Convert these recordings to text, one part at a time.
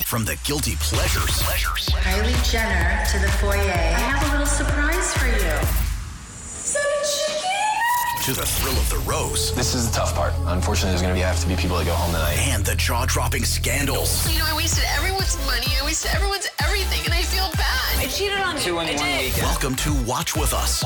From the guilty pleasures. Kylie Jenner to the foyer. I have a little surprise for you. Some chicken! To the thrill of the roast. This is the tough part. Unfortunately, there's going to have to be people that go home tonight. And the jaw-dropping scandals. You know, I wasted everyone's money. I wasted everyone's everything, and I feel bad. I cheated on you. 2 in 1 weekend. Welcome to Watch With Us.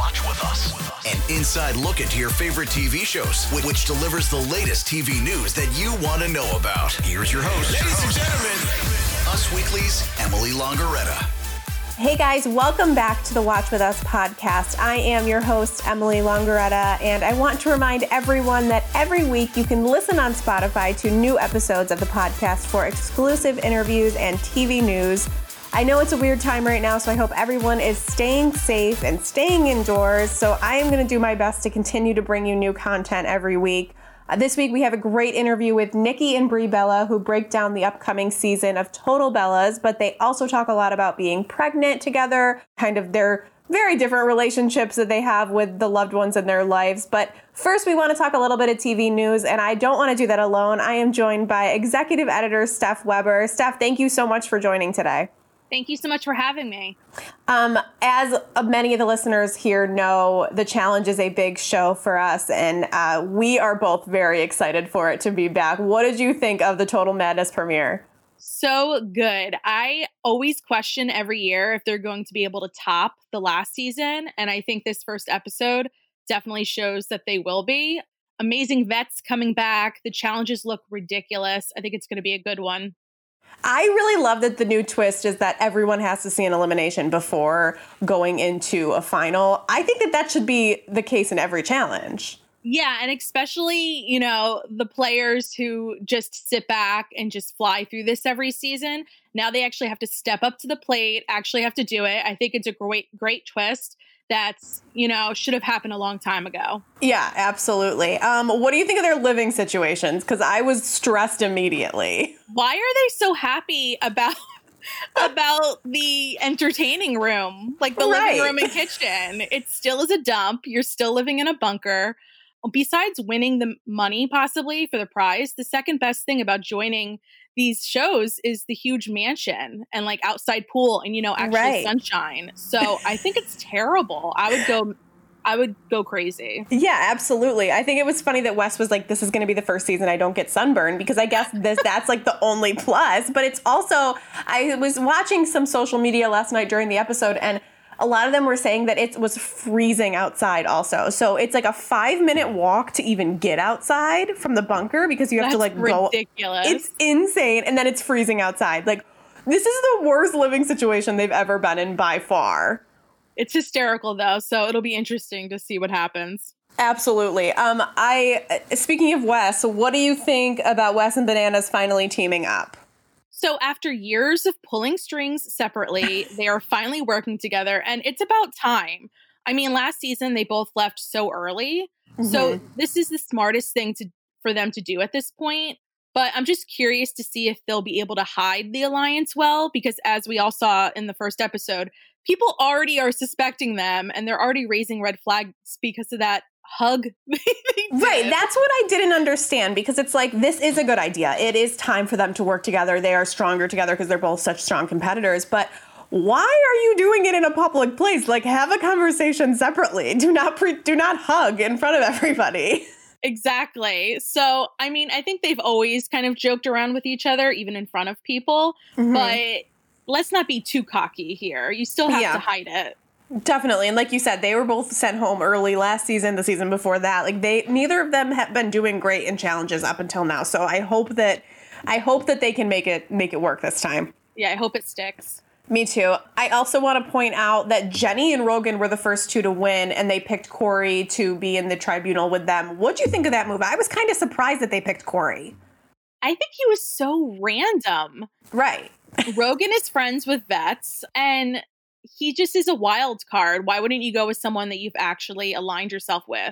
An inside look into your favorite TV shows, which delivers the latest TV news that you want to know about. Here's your host. Ladies and gentlemen, Us Weekly's Emily Longeretta. Hey guys, welcome back to the Watch With Us podcast. I am your host, Emily Longeretta, and I want to remind everyone that every week you can listen on Spotify to new episodes of the podcast for exclusive interviews and TV news. I know it's a weird time right now, so I hope everyone is staying safe and staying indoors. So I am going to do my best to continue to bring you new content every week. This week we have a great interview with Nikki and Brie Bella, who break down the upcoming season of Total Bellas, but they also talk a lot about being pregnant together, kind of their very different relationships that they have with the loved ones in their lives. But first we want to talk a little bit of TV news, and I don't want to do that alone. I am joined by executive editor Steph Weber. Steph, thank you so much for joining today. Thank you so much for having me. As many of the listeners here know, The Challenge is a big show for us, and we are both very excited for it to be back. What did you think of the Total Madness premiere? So good. I always question every year if they're going to be able to top the last season, and I think this first episode definitely shows that they will be. Amazing vets coming back. The challenges look ridiculous. I think it's going to be a good one. I really love that the new twist is that everyone has to see an elimination before going into a final. I think that should be the case in every challenge. Yeah, and especially, you know, the players who just sit back and just fly through this every season. Now they actually have to step up to the plate, actually have to do it. I think it's a great twist that's, you know, should have happened a long time ago. Yeah, absolutely. What do you think of their living situations? Because I was stressed immediately. Why are they so happy about the entertaining room, like the living room and kitchen? It still is a dump. You're still living in a bunker. Besides winning the money possibly for the prize, the second best thing about joining these shows is the huge mansion and like outside pool and, you know, actually sunshine. So I think it's terrible. I would go crazy. Yeah, absolutely. I think it was funny that Wes was like, this is going to be the first season I don't get sunburned, because I guess that's like the only plus. But it's also, I was watching some social media last night during the episode, and a lot of them were saying that it was freezing outside also. So it's like a 5-minute walk to even get outside from the bunker, because you have to like go. Ridiculous. It's insane. And then it's freezing outside. Like, this is the worst living situation they've ever been in by far. It's hysterical though. So it'll be interesting to see what happens. Absolutely. Speaking of Wes, what do you think about Wes and Bananas finally teaming up? So after years of pulling strings separately, they are finally working together, and it's about time. I mean, last season, they both left so early. Mm-hmm. So this is the smartest thing for them to do at this point. But I'm just curious to see if they'll be able to hide the alliance well, because as we all saw in the first episode, people already are suspecting them, and they're already raising red flags because of that hug. Right. That's what I didn't understand, because it's like, this is a good idea. It is time for them to work together. They are stronger together because they're both such strong competitors. But why are you doing it in a public place? Like, have a conversation separately. Do not hug in front of everybody. Exactly. So, I mean, I think they've always kind of joked around with each other, even in front of people. Mm-hmm. But let's not be too cocky here. You still have to hide it. Definitely. And like you said, they were both sent home early last season, the season before that. Like, neither of them have been doing great in challenges up until now. So I hope that they can make it work this time. Yeah, I hope it sticks. Me too. I also want to point out that Jenny and Rogan were the first two to win, and they picked Corey to be in the tribunal with them. What'd you think of that move? I was kind of surprised that they picked Corey. I think he was so random. Right. Rogan is friends with vets, and he just is a wild card. Why wouldn't you go with someone that you've actually aligned yourself with?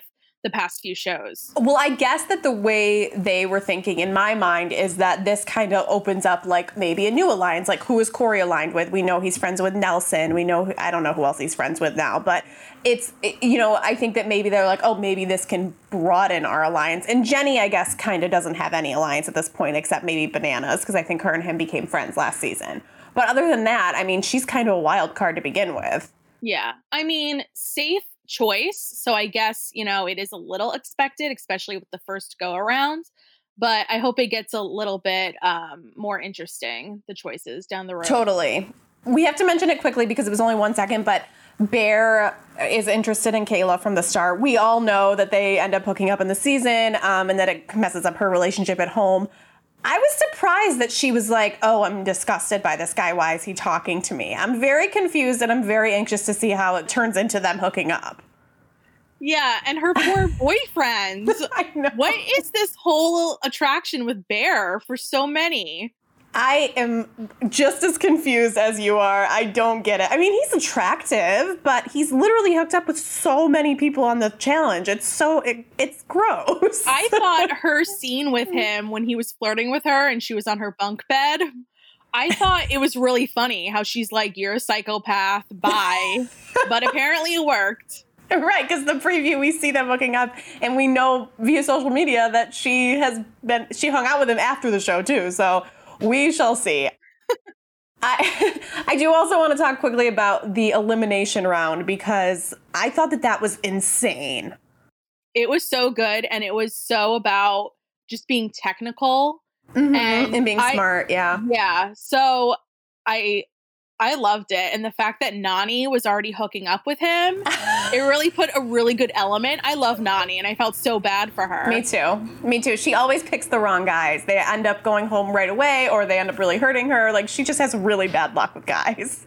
the past few shows. Well, I guess that the way they were thinking in my mind is that this kind of opens up like maybe a new alliance. Like, who is Corey aligned with? We know he's friends with Nelson. We know, I don't know who else he's friends with now, but I think that maybe they're like, oh, maybe this can broaden our alliance. And Jenny, I guess, kind of doesn't have any alliance at this point except maybe Bananas, because I think her and him became friends last season. But other than that, I mean, she's kind of a wild card to begin with. Yeah. I mean, safe choice. So I guess, it is a little expected, especially with the first go around. But I hope it gets a little bit more interesting, the choices down the road. Totally. We have to mention it quickly because it was only 1 second, but Bear is interested in Kayla from the start. We all know that they end up hooking up in the season and that it messes up her relationship at home. I was surprised that she was like, oh, I'm disgusted by this guy. Why is he talking to me? I'm very confused and I'm very anxious to see how it turns into them hooking up. Yeah, and her poor boyfriend. I know. What is this whole attraction with Bear for so many? I am just as confused as you are. I don't get it. I mean, he's attractive, but he's literally hooked up with so many people on the challenge. It's gross. I thought her scene with him when he was flirting with her and she was on her bunk bed, I thought it was really funny how she's like, you're a psychopath, bye. But apparently it worked. Right, because the preview, we see them hooking up, and we know via social media that she hung out with him after the show, too. So we shall see. I do also want to talk quickly about the elimination round, because I thought that was insane. It was so good, and it was so about just being technical. Mm-hmm. And being smart, yeah. Yeah, so I loved it. And the fact that Nany was already hooking up with him, it really put a really good element. I love Nany, and I felt so bad for her. Me too. She always picks the wrong guys. They end up going home right away, or they end up really hurting her. Like, she just has really bad luck with guys.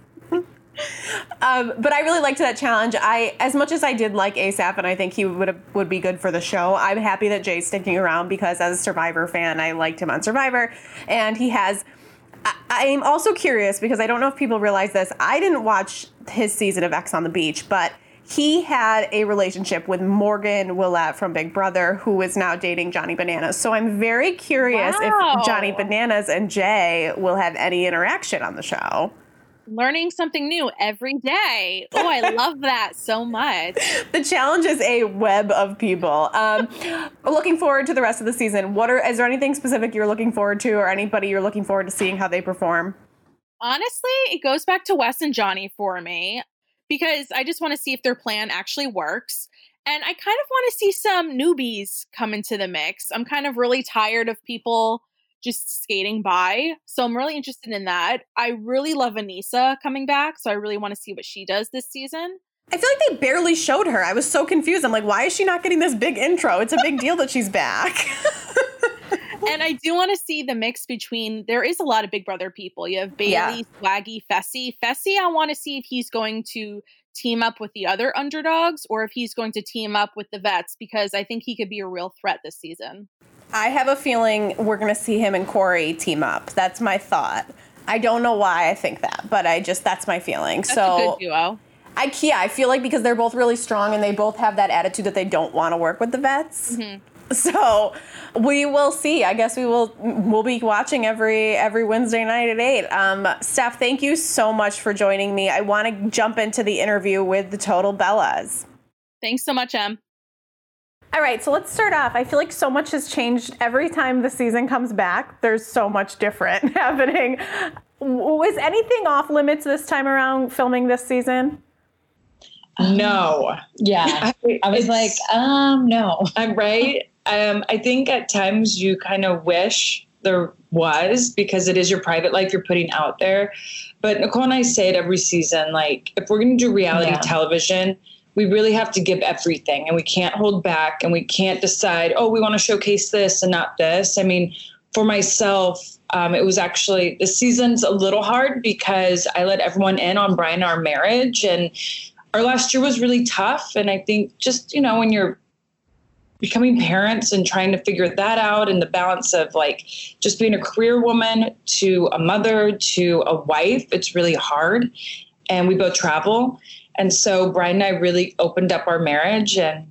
But I really liked that challenge. As much as I did like ASAP, and I think he would be good for the show, I'm happy that Jay's sticking around, because as a Survivor fan, I liked him on Survivor, and he has... I'm also curious, because I don't know if people realize this. I didn't watch his season of Ex on the Beach, but he had a relationship with Morgan Willett from Big Brother, who is now dating Johnny Bananas. So I'm very curious if Johnny Bananas and Jay will have any interaction on the show. Learning something new every day. Oh, I love that so much. The challenge is a web of people. Looking forward to the rest of the season. Is there anything specific you're looking forward to, or anybody you're looking forward to seeing how they perform? Honestly, it goes back to Wes and Johnny for me, because I just want to see if their plan actually works. And I kind of want to see some newbies come into the mix. I'm kind of really tired of people just skating by. So I'm really interested in that. I really love Anissa coming back, so I really want to see what she does this season. I feel like they barely showed her. I was so confused. I'm like, why is she not getting this big intro? It's a big deal that she's back. And I do want to see the mix between, there is a lot of Big Brother people. You have Bailey, Swaggy, Fessy. Fessy, I want to see if he's going to team up with the other underdogs, or if he's going to team up with the vets, because I think he could be a real threat this season. I have a feeling we're going to see him and Corey team up. That's my thought. I don't know why I think that, but that's my feeling. That's a good duo. I feel like because they're both really strong and they both have that attitude that they don't want to work with the vets. Mm-hmm. So we will see. I guess we'll be watching every Wednesday night at 8. Steph, thank you so much for joining me. I want to jump into the interview with the Total Bellas. Thanks so much, Em. All right, so let's start off. I feel like so much has changed every time the season comes back. There's so much different happening. Was anything off limits this time around filming this season? No. Yeah. I was like, no. I'm right. I think at times you kind of wish there was, because it is your private life you're putting out there. But Nicole and I say it every season, like, if we're going to do reality television, we really have to give everything, and we can't hold back, and we can't decide, oh, we want to showcase this and not this. I mean, for myself, it was actually, this season's a little hard because I let everyone in on Brian, our marriage, and our last year was really tough. And I think just, when you're becoming parents and trying to figure that out, and the balance of like just being a career woman to a mother to a wife, it's really hard. And we both travel. And so Brian and I really opened up our marriage, and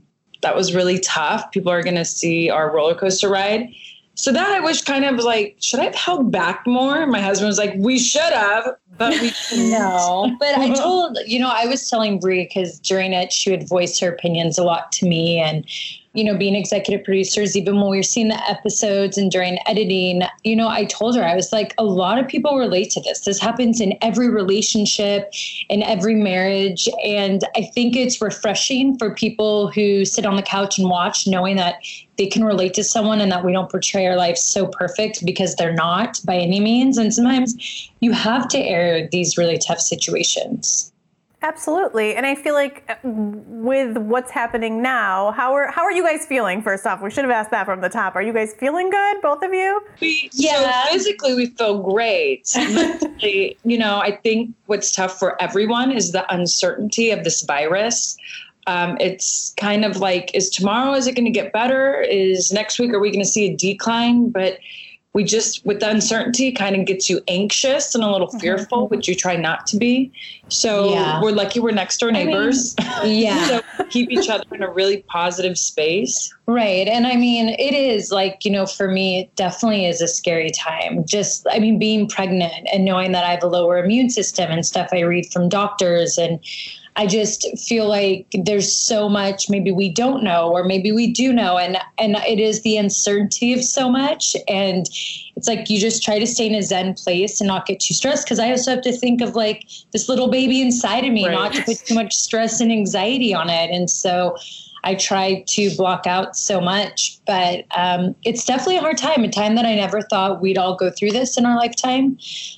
that was really tough. People are going to see our roller coaster ride. So that I wish kind of like, should I have held back more? My husband was like, we should have, but we couldn't. No. But I told, I was telling Brie, because during it, she would voice her opinions a lot to me. And, being executive producers, even when we were seeing the episodes and during editing, I told her, I was like, a lot of people relate to this. This happens in every relationship, in every marriage. And I think it's refreshing for people who sit on the couch and watch, knowing that they can relate to someone and that we don't portray our life so perfect, because they're not by any means. And sometimes you have to air these really tough situations. Absolutely. And I feel like with what's happening now, how are you guys feeling? First off, we should have asked that from the top. Are you guys feeling good, both of you? So physically we feel great. Mentally, I think what's tough for everyone is the uncertainty of this virus. It's kind of like, is it going to get better? Is next week, are we going to see a decline? But we just, with the uncertainty, kind of gets you anxious and a little fearful, which you try not to be. So we're lucky we're next door neighbors. So keep each other in a really positive space. Right. And it is like, for me, it definitely is a scary time. Just, being pregnant and knowing that I have a lower immune system and stuff I read from doctors, and I just feel like there's so much maybe we don't know, or maybe we do know. And it is the uncertainty of so much. And it's like you just try to stay in a zen place and not get too stressed. Because I also have to think of like this little baby inside of me, not to put too much stress and anxiety on it. And so I try to block out so much. But it's definitely a hard time, a time that I never thought we'd all go through this in our lifetime.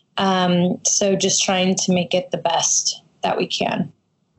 So just trying to make it the best that we can.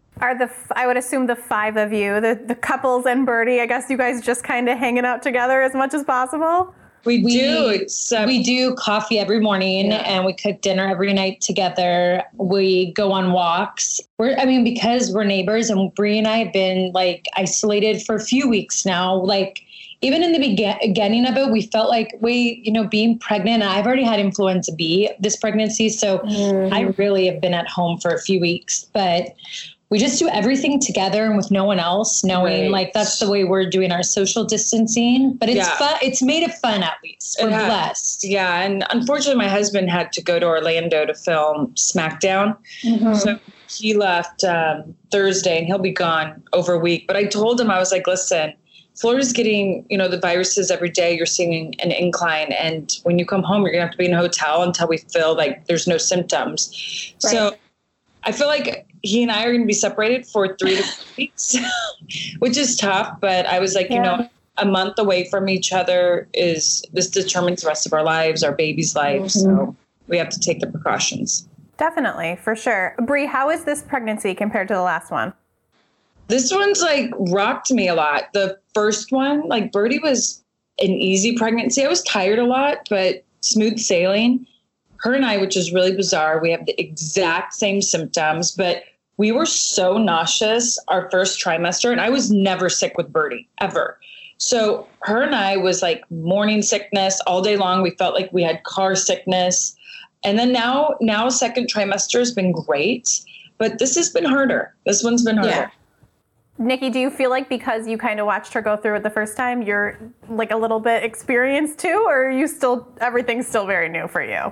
I would assume the five of you, the couples and Birdie, I guess you guys just kind of hanging out together as much as possible? We do. We do coffee every morning and we cook dinner every night together. We go on walks. Because we're neighbors, and Brie and I have been like isolated for a few weeks now. Like even in the beginning of it, we felt like being pregnant, and I've already had influenza B this pregnancy. So I really have been at home for a few weeks, but we just do everything together and with no one else, knowing like that's the way we're doing our social distancing. But it's fun. It's made it fun, at least. We're blessed. Yeah. And unfortunately, my husband had to go to Orlando to film SmackDown. So he left Thursday, and he'll be gone over a week. But I told him, I was like, listen, Florida's getting, the viruses every day. You're seeing an incline. And when you come home, you're going to have to be in a hotel until we feel like there's no symptoms. Right. So I feel like he and I are going to be separated for 3 to 4 weeks, which is tough. But I was like, a month away from each other this determines the rest of our lives, our baby's life. So we have to take the precautions. Definitely, for sure. Brie, how is this pregnancy compared to the last one? This one's like rocked me a lot. The first one, like Birdie, was an easy pregnancy. I was tired a lot, but smooth sailing. Her and I, which is really bizarre, we have the exact same symptoms, but we were so nauseous our first trimester, and I was never sick with Birdie, ever. So her and I was like morning sickness all day long. We felt like we had car sickness. And then now second trimester has been great, but this has been harder. This one's been harder. Yeah. Nikki, do you feel like because you kind of watched her go through it the first time, you're like a little bit experienced too, or are you everything's still very new for you?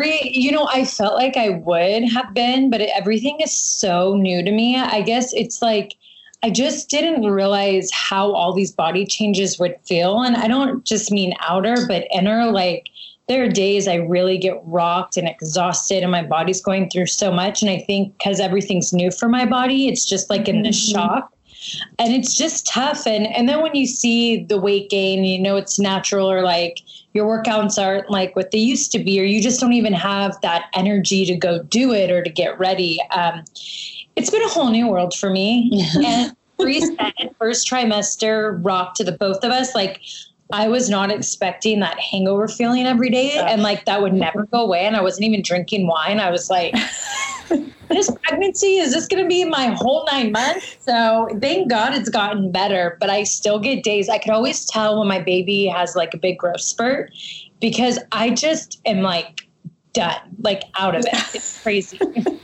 I felt like I would have been, but everything is so new to me. I guess it's like, I just didn't realize how all these body changes would feel. And I don't just mean outer, but inner. Like there are days I really get rocked and exhausted and my body's going through so much. And I think because everything's new for my body, it's just like in this shock. And it's just tough. And then when you see the weight gain, it's natural, or like your workouts aren't like what they used to be, or you just don't even have that energy to go do it or to get ready. It's been a whole new world for me. And Brie said, first trimester rocked to the both of us. Like I was not expecting that hangover feeling every day, and like that would never go away. And I wasn't even drinking wine. I was like, this pregnancy, is this going to be my whole 9 months? So thank God it's gotten better, but I still get days. I could always tell when my baby has like a big growth spurt, because I just am like done, like out of it. It's crazy.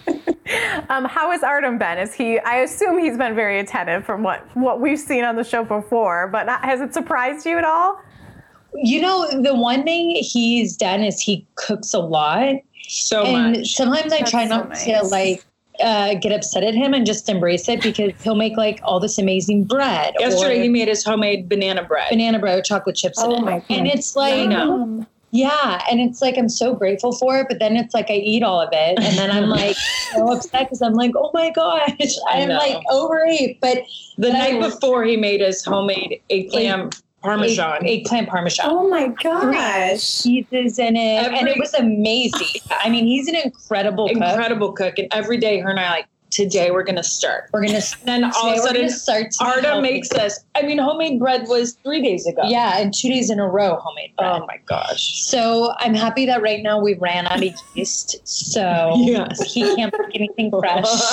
How has Artem been? I assume he's been very attentive from what we've seen on the show before, but has it surprised you at all? You know, the one thing he's done is he cooks a lot. And sometimes I try not to like get upset at him and just embrace it, because he'll make like all this amazing bread. Yesterday he made his homemade banana bread with chocolate chips in it. My God. And it's like, yeah. And it's like, I'm so grateful for it. But then it's like, I eat all of it. And then I'm like so upset because I'm like, oh my gosh, I'm like overeat. But the night before he made his homemade eggplant Parmesan. Eggplant Parmesan. Oh my gosh. 3 cheeses in it. And it was amazing. I mean, he's an incredible cook. And every day her and I are like, today we're going to start. We're going to then all of a sudden Artem makes us, homemade bread was 3 days ago. Yeah. And 2 days in a row, homemade bread. Oh my gosh. So I'm happy that right now we ran out of yeast. So he can't cook anything fresh.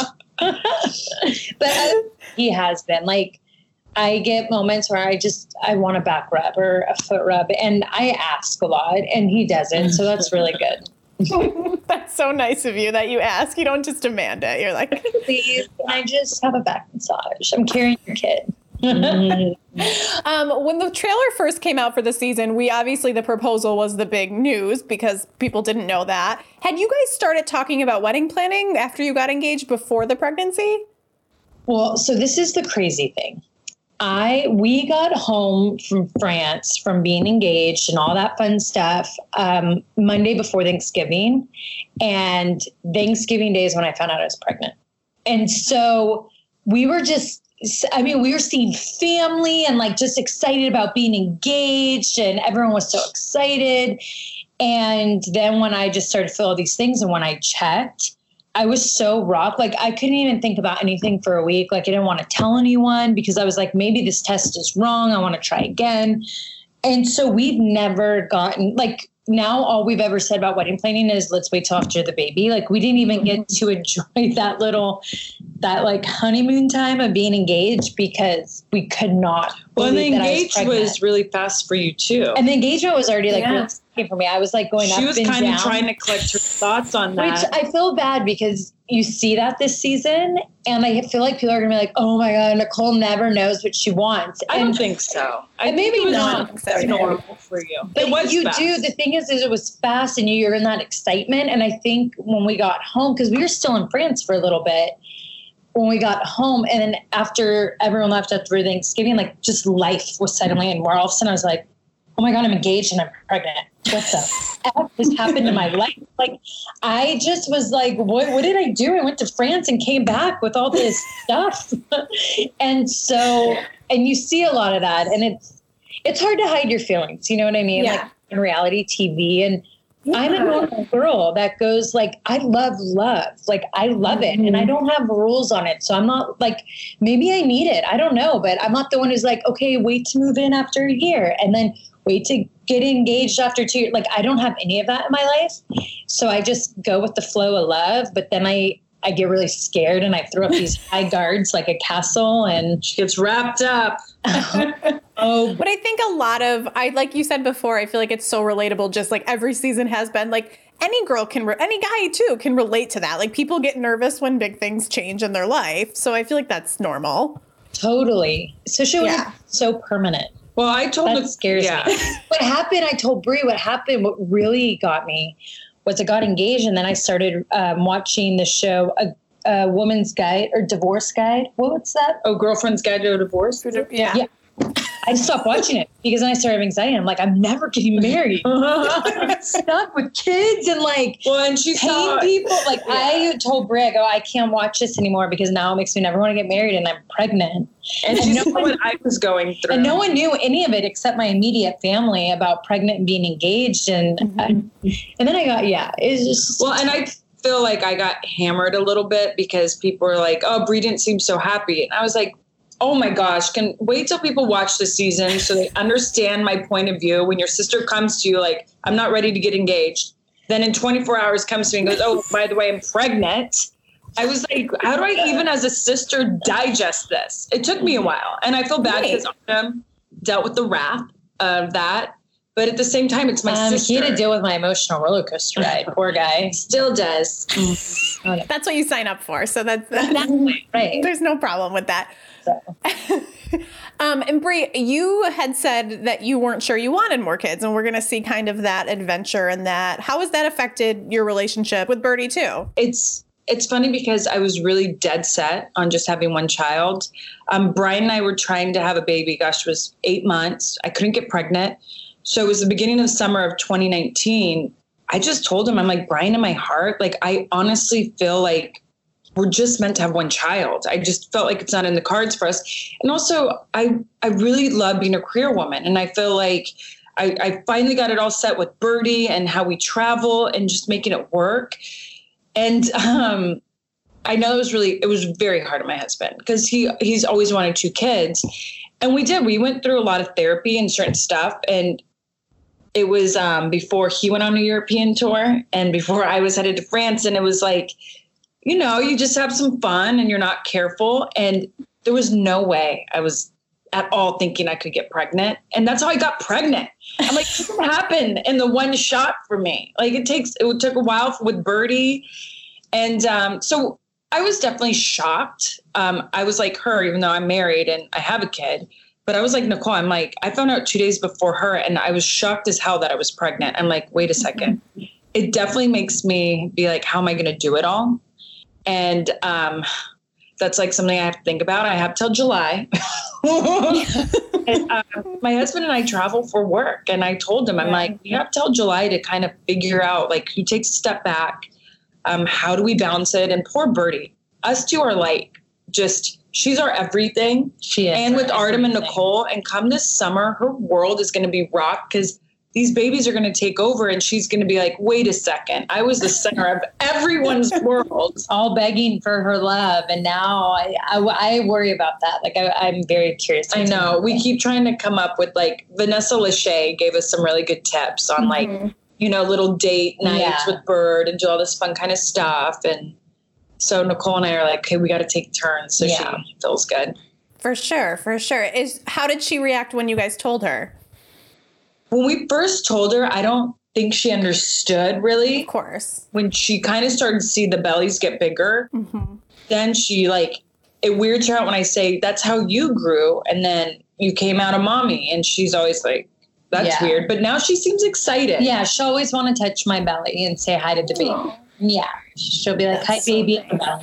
But he has been like, I get moments where I want a back rub or a foot rub, and I ask a lot, and he doesn't. So that's really good. That's so nice of you that you ask. You don't just demand it. You're like, please, can I just have a back massage? I'm carrying your kid. When the trailer first came out for the season, the proposal was the big news because people didn't know that. Had you guys started talking about wedding planning after you got engaged before the pregnancy? Well, so this is the crazy thing. We got home from France from being engaged and all that fun stuff Monday before Thanksgiving. And Thanksgiving Day is when I found out I was pregnant. And so we were seeing family and like just excited about being engaged, and everyone was so excited. And then when I just started to feel all these things, and when I checked, I was so rocked. Like, I couldn't even think about anything for a week. Like, I didn't want to tell anyone because I was like, maybe this test is wrong. I want to try again. And so we've never gotten, like, now all we've ever said about wedding planning is let's wait till after the baby. Like, we didn't even get to enjoy that like honeymoon time of being engaged because we could not. Well, and the engagement was really fast for you too. And the engagement was already like really scary for me. I was like going up and down. She was kind of trying to collect her thoughts on that. Which I feel bad because you see that this season, and I feel like people are going to be like, oh my God, Nicole never knows what she wants. I don't think so. Maybe not. It's normal for you. But it was fast. The thing is it was fast and you're in that excitement. And I think when we got home, because we were still in France for a little bit, when we got home, and then after everyone left after Thanksgiving, like just life was suddenly, and where all of a sudden I was like, oh my God, I'm engaged and I'm pregnant. What the F has happened in my life? Like, I just was like, what did I do? I went to France and came back with all this stuff. And so, and you see a lot of that, and it's hard to hide your feelings. You know what I mean? Yeah. Like in reality TV. And I'm a normal girl that goes like, I love love. Like, I love it. And I don't have rules on it. So I'm not like, maybe I need it. I don't know. But I'm not the one who's like, okay, wait to move in after a year. And then wait to get engaged after 2 years. Like, I don't have any of that in my life. So I just go with the flow of love. But then I get really scared and I throw up these high guards like a castle, and she gets wrapped up. But I think like you said before, I feel like it's so relatable. Just like every season has been, like any girl any guy too can relate to that. Like, people get nervous when big things change in their life. So I feel like that's normal. Totally. Especially when it's so permanent. Well, I told that scares me. What happened, I told Brie what happened. What really got me was I got engaged, and then I started watching the show, A Woman's Guide or Divorce Guide. What's that? Oh, Girlfriend's Guide to Divorce? Yeah. I stopped watching it because then I started having anxiety. I'm like, I'm never getting married. I'm stuck with kids and like and she's paying people. Like I told Brie, I can't watch this anymore because now it makes me never want to get married, and I'm pregnant. And she saw what I was going through. And no one knew any of it except my immediate family about pregnant and being engaged. And and then I got, it's just. Well, and I feel like I got hammered a little bit because people were like, oh, Brie didn't seem so happy. And I was like, oh my gosh, wait till people watch the season so they understand my point of view. When your sister comes to you like, I'm not ready to get engaged, then in 24 hours comes to me and goes, oh, by the way, I'm pregnant. I was like, how do I even as a sister digest this? It took me a while. And I feel bad because Autumn dealt with the wrath of that. But at the same time, it's my sister. He had to deal with my emotional roller coaster ride. Poor guy. Still does. That's what you sign up for. So that's right. There's no problem with that. So. And Brie, you had said that you weren't sure you wanted more kids, and we're going to see kind of that adventure and that. How has that affected your relationship with Birdie too? It's funny because I was really dead set on just having one child. Brian and I were trying to have a baby. Gosh, it was 8 months. I couldn't get pregnant. So it was the beginning of summer of 2019. I just told him, I'm like, Brian, in my heart, like, I honestly feel like we're just meant to have one child. I just felt like it's not in the cards for us. And also, I really love being a career woman. And I feel like I finally got it all set with Birdie and how we travel and just making it work. And I know it was very hard on my husband because he's always wanted 2 kids. And we went through a lot of therapy and certain stuff. And it was before he went on a European tour and before I was headed to France. And it was like, you know, you just have some fun and you're not careful. And there was no way I was at all thinking I could get pregnant. And that's how I got pregnant. I'm like, it doesn't happen in the one shot for me. Like it took a while with Birdie. And so I was definitely shocked. I was like her, even though I'm married and I have a kid. But I was like, Nicole, I found out 2 days before her and I was shocked as hell that I was pregnant. I'm like, wait a second. It definitely makes me be like, how am I going to do it all? And that's like something I have to think about. I have till July. And, my husband and I travel for work. And I told him, I'm like, you have till July to kind of figure out like who takes a step back. How do we balance it? And poor Birdie, us two are like, she's our everything. She is. And with Artem and Nicole, and come this summer, her world is going to be rocked because these babies are going to take over and she's going to be like, wait a second. I was the center of everyone's world. All begging for her love. And now I worry about that. Like I'm very curious. I know. We keep trying to come up with like Vanessa Lachey gave us some really good tips on like, you know, little date nights with Bird and do all this fun kind of stuff. And so Nicole and I are like, okay, we got to take turns. So she feels good. For sure. How did she react when you guys told her? When we first told her, I don't think she understood really. Of course. When she kind of started to see the bellies get bigger, then she like, it weirds her out when I say, that's how you grew. And then you came out of mommy. And she's always like, that's weird. But now she seems excited. Yeah. She'll always want to touch my belly and say hi to the baby. Yeah. She'll be like, hi, baby.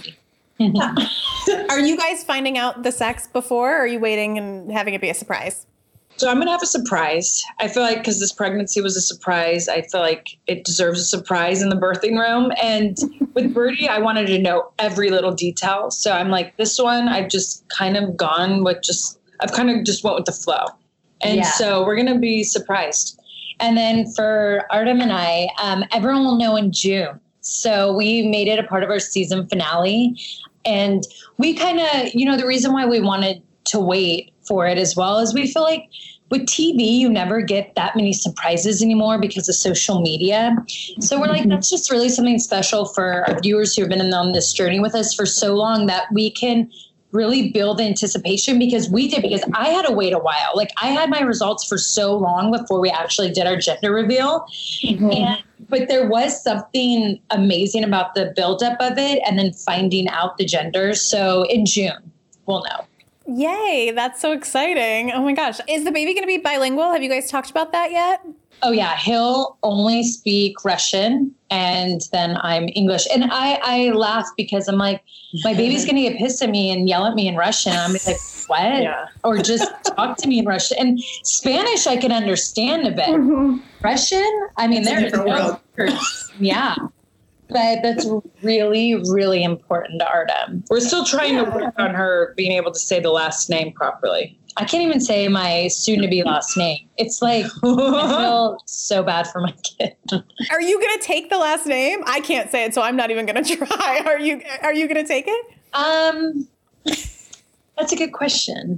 Are you guys finding out the sex before? Or are you waiting and having it be a surprise? So I'm going to have a surprise. I feel like because this pregnancy was a surprise, I feel like it deserves a surprise in the birthing room. And with Birdie, I wanted to know every little detail. So I'm like, this one, I've just kind of gone with I've kind of just went with the flow. And so we're going to be surprised. And then for Artem and I, everyone will know in June. So we made it a part of our season finale. And we kind of, you know, the reason why we wanted to wait for it as well is we feel like with TV, you never get that many surprises anymore because of social media. So we're like, that's just really something special for our viewers who have been on this journey with us for so long that we can really build anticipation because I had to wait a while. Like I had my results for so long before we actually did our gender reveal. But there was something amazing about the buildup of it and then finding out the gender. So in June, we'll know. Yay, that's so exciting. Oh my gosh. Is the baby going to be bilingual? Have you guys talked about that yet? Oh yeah, he'll only speak Russian and then I'm English. And I laugh because I'm like, my baby's going to get pissed at me and yell at me in Russian. I'm like, what? Yeah. Or just talk to me in Russian. And Spanish, I can understand a bit. Russian, I mean, there's no words. Yeah. But that's really, really important to Artem. We're still trying to work on her being able to say the last name properly. I can't even say my soon-to-be last name. It's like, I feel so bad for my kid. Are you going to take the last name? I can't say it, so I'm not even going to try. Are you going to take it? That's a good question.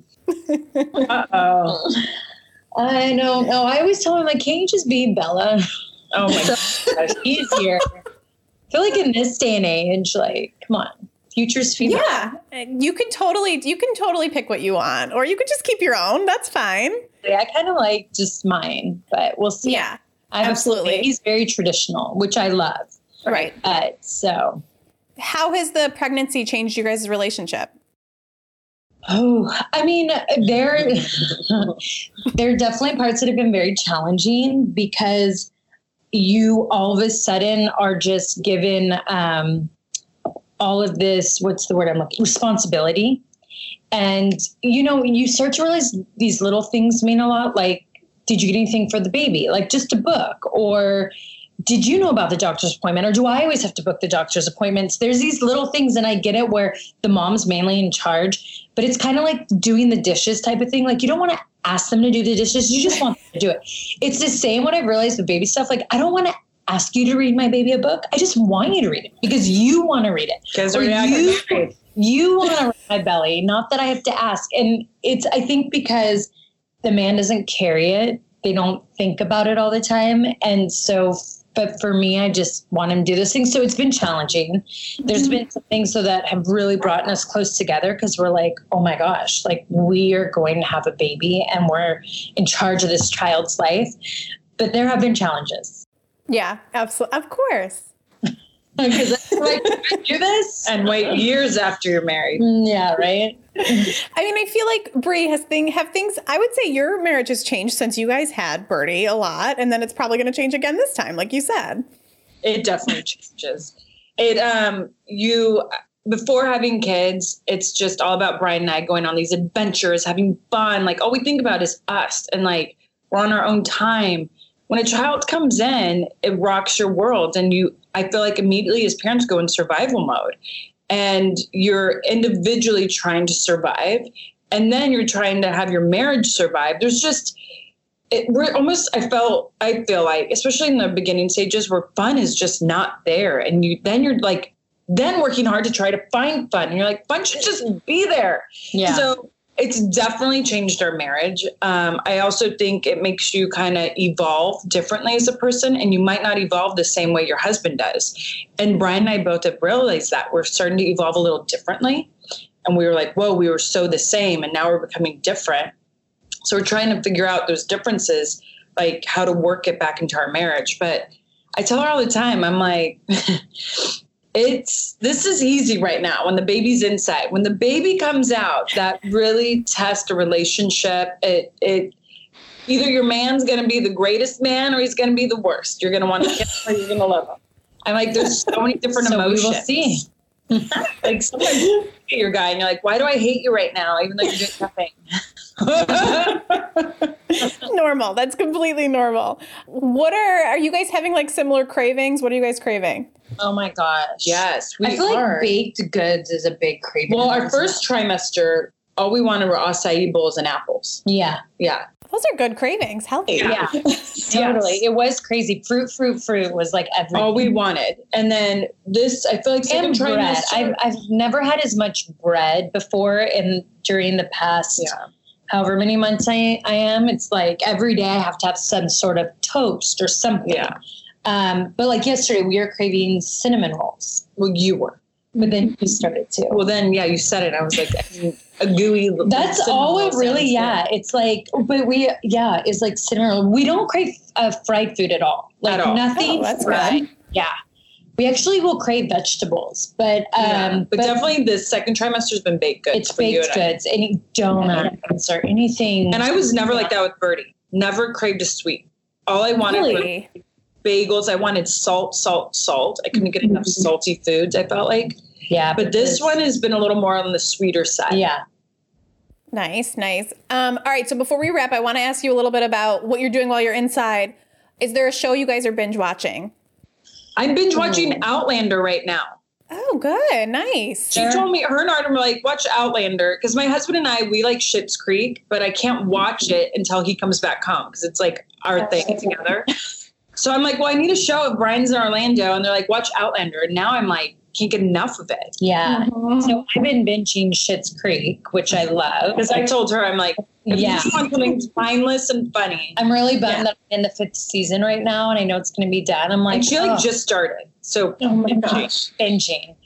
Uh-oh. I don't know. I always tell him, like, can't you just be Bella? Oh, my gosh. Easier. I feel like in this day and age, like, come on, future's female. Yeah, you can totally pick what you want, or you could just keep your own. That's fine. I kind of like just mine, but we'll see. Yeah, absolutely. He's very traditional, which I love. Right. So how has the pregnancy changed you guys' relationship? Oh, I mean, there are definitely parts that have been very challenging because you all of a sudden are just given all of this, what's the word I'm looking, responsibility. And, you start to realize these little things mean a lot. Like, did you get anything for the baby? Like just a book, or did you know about the doctor's appointment? Or do I always have to book the doctor's appointments? There's these little things, and I get it where the mom's mainly in charge, but it's kind of like doing the dishes type of thing. Like you don't want to ask them to do the dishes. You just want them to do it. It's the same when I've realized with baby stuff. Like I don't want to ask you to read my baby a book. I just want you to read it because you want to read it. Because you want to read my belly, not that I have to ask. And it's, I think because the man doesn't carry it, they don't think about it all the time. And so, but for me, I just want him to do those things. So it's been challenging. There's been some things so that have really brought us close together because we're like, oh my gosh, like we are going to have a baby and we're in charge of this child's life. But there have been challenges. Yeah, absolutely. Of course. Because like, I do this and wait years after you're married. Yeah, right. I mean, I feel like Brie have things. I would say your marriage has changed since you guys had Birdie a lot, and then it's probably going to change again this time, like you said. It definitely changes. Before having kids, it's just all about Brian and I going on these adventures, having fun. Like all we think about is us, and like we're on our own time. When a child comes in, it rocks your world, and I feel like immediately as parents go in survival mode. And you're individually trying to survive, and then you're trying to have your marriage survive. There's just, I feel like, especially in the beginning stages where fun is just not there. And you're like, then working hard to try to find fun. And you're like, fun should just be there. Yeah. So it's definitely changed our marriage. I also think it makes you kind of evolve differently as a person, and you might not evolve the same way your husband does. And Brian and I both have realized that we're starting to evolve a little differently. And we were like, whoa, we were so the same, and now we're becoming different. So we're trying to figure out those differences, like how to work it back into our marriage. But I tell her all the time, I'm like, this is easy right now when the baby's inside. When the baby comes out, that really tests a relationship. It either your man's going to be the greatest man or he's going to be the worst. You're going to want to kiss him or you're going to love him. I'm like, there's so many different emotions. We will see. Like sometimes you look at your guy and you're like, why do I hate you right now? Even though you're doing nothing. Normal. That's completely normal. What are you guys having like similar cravings? What are you guys craving? Oh my gosh. Yes, I feel like baked goods is a big craving. Well, our first trimester, all we wanted were acai bowls and apples. Yeah. Yeah. Those are good cravings. Healthy. Yeah. Totally. Yes. It was crazy. Fruit was like everything. All we wanted. And then this, I feel like second bread. trimester. I've never had as much bread before during the past however many months I am. It's like every day I have to have some sort of toast or something. Yeah. But like yesterday we were craving cinnamon rolls. Well, you were. But then you started too. Well, then, yeah, you said it. I was like, a gooey. That's all it really, yeah. It's like, but it's like cinnamon roll. We don't crave fried food at all. Like at all. Nothing that's fried. good. Yeah. We actually will crave vegetables, but but definitely the second trimester has been baked goods. It's baked goods, any donuts or anything. And I was never like that with Birdie. Never craved a sweet. All I wanted was bagels. I wanted salt. I couldn't get enough salty foods, I felt like. Yeah. But this one has been a little more on the sweeter side. Yeah. Nice. All right. So before we wrap, I want to ask you a little bit about what you're doing while you're inside. Is there a show you guys are binge watching? I'm binge watching Outlander right now. Oh, good. Nice. She told me, her and Arden were like, watch Outlander. Because my husband and I, we like Schitt's Creek, but I can't watch it until he comes back home because it's like our thing together. So I'm like, well, I need a show if Brian's in Orlando. And they're like, watch Outlander. And now I'm like, can't get enough of it. Yeah. Mm-hmm. So I've been binging Schitt's Creek, which I love. Because I told her, I'm like, if you just want something mindless and funny. I'm really bummed that I'm in the 5th season right now, and I know it's going to be done. I'm like, and she just started. So oh my gosh, binging.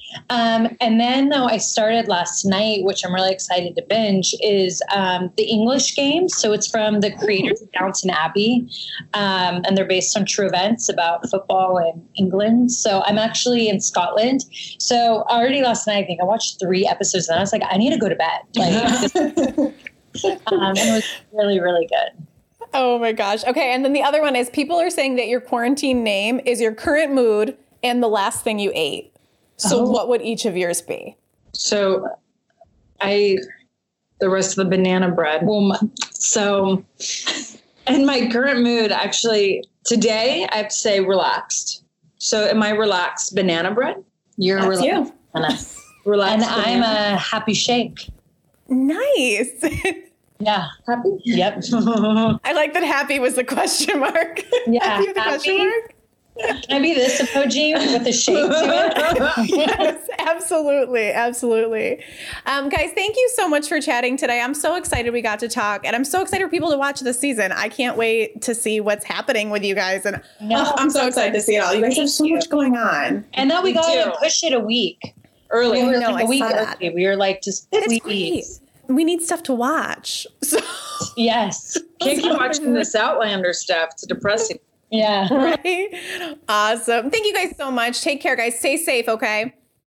And then though I started last night, which I'm really excited to binge, is the English Game. So it's from the creators of Downton Abbey. And they're based on true events about football in England. So I'm actually in Scotland. So already last night, I think I watched 3 episodes and I was like, I need to go to bed. And it was really, really good. Oh my gosh. Okay. And then the other one is people are saying that your quarantine name is your current mood and the last thing you ate. So what would each of yours be? So I ate the rest of the banana bread. So in my current mood, actually today I have to say relaxed. So am I relaxed banana bread? You're relaxed. Relaxed. And I'm a happy shake. Nice. Yeah. Happy? Yep. I like that happy was the question mark. Yeah. Happy with the question mark? Can I be this emoji with a shake to it? Yes, absolutely. Absolutely. Guys, thank you so much for chatting today. I'm so excited we got to talk, and I'm so excited for people to watch this season. I can't wait to see what's happening with you guys. And I'm so excited to see it all. You guys have so much going on. And then we got to push it a week early. We were like a week early. We were like, just please. We need stuff to watch. So yes. Can't keep watching this Outlander stuff. It's depressing. Yeah. Right. Awesome. Thank you guys so much. Take care, guys. Stay safe, okay?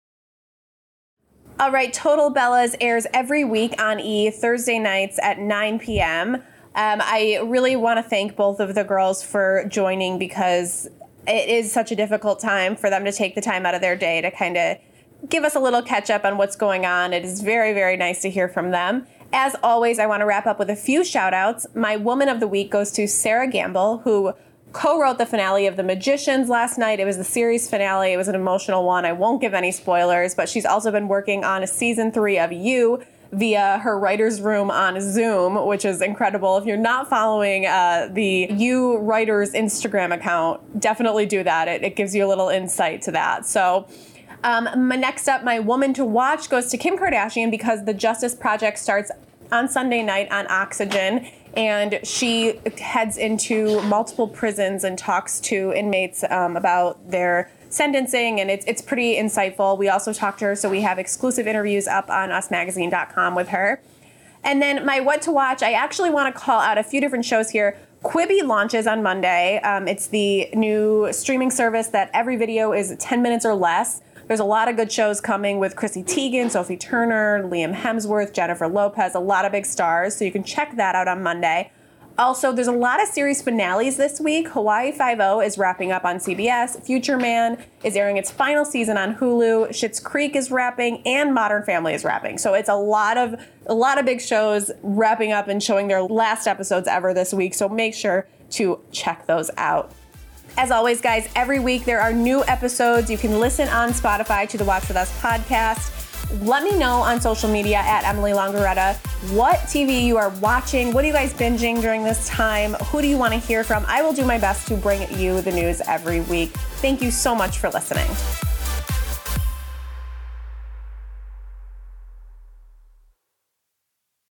All right. Total Bellas airs every week on E! Thursday nights at 9 p.m. I really want to thank both of the girls for joining because it is such a difficult time for them to take the time out of their day to kind of give us a little catch up on what's going on. It is very, very nice to hear from them. As always, I want to wrap up with a few shout outs. My Woman of the Week goes to Sarah Gamble, who co-wrote the finale of The Magicians last night. It was the series finale. It was an emotional one. I won't give any spoilers, but she's also been working on a season 3 of You via her writer's room on Zoom, which is incredible. If you're not following the You writer's Instagram account, definitely do that. It gives you a little insight to that. So next up, my woman to watch goes to Kim Kardashian because the Justice Project starts on Sunday night on Oxygen. And she heads into multiple prisons and talks to inmates about their sentencing. And it's pretty insightful. We also talked to her, so we have exclusive interviews up on usmagazine.com with her. And then my what to watch, I actually want to call out a few different shows here. Quibi launches on Monday. It's the new streaming service that every video is 10 minutes or less. There's a lot of good shows coming with Chrissy Teigen, Sophie Turner, Liam Hemsworth, Jennifer Lopez, a lot of big stars. So you can check that out on Monday. Also, there's a lot of series finales this week. Hawaii Five-0 is wrapping up on CBS. Future Man is airing its final season on Hulu. Schitt's Creek is wrapping, and Modern Family is wrapping. So it's a lot of big shows wrapping up and showing their last episodes ever this week. So make sure to check those out. As always, guys, every week there are new episodes. You can listen on Spotify to the Watch With Us podcast. Let me know on social media at Emily Longaretta what TV you are watching. What are you guys binging during this time? Who do you want to hear from? I will do my best to bring you the news every week. Thank you so much for listening.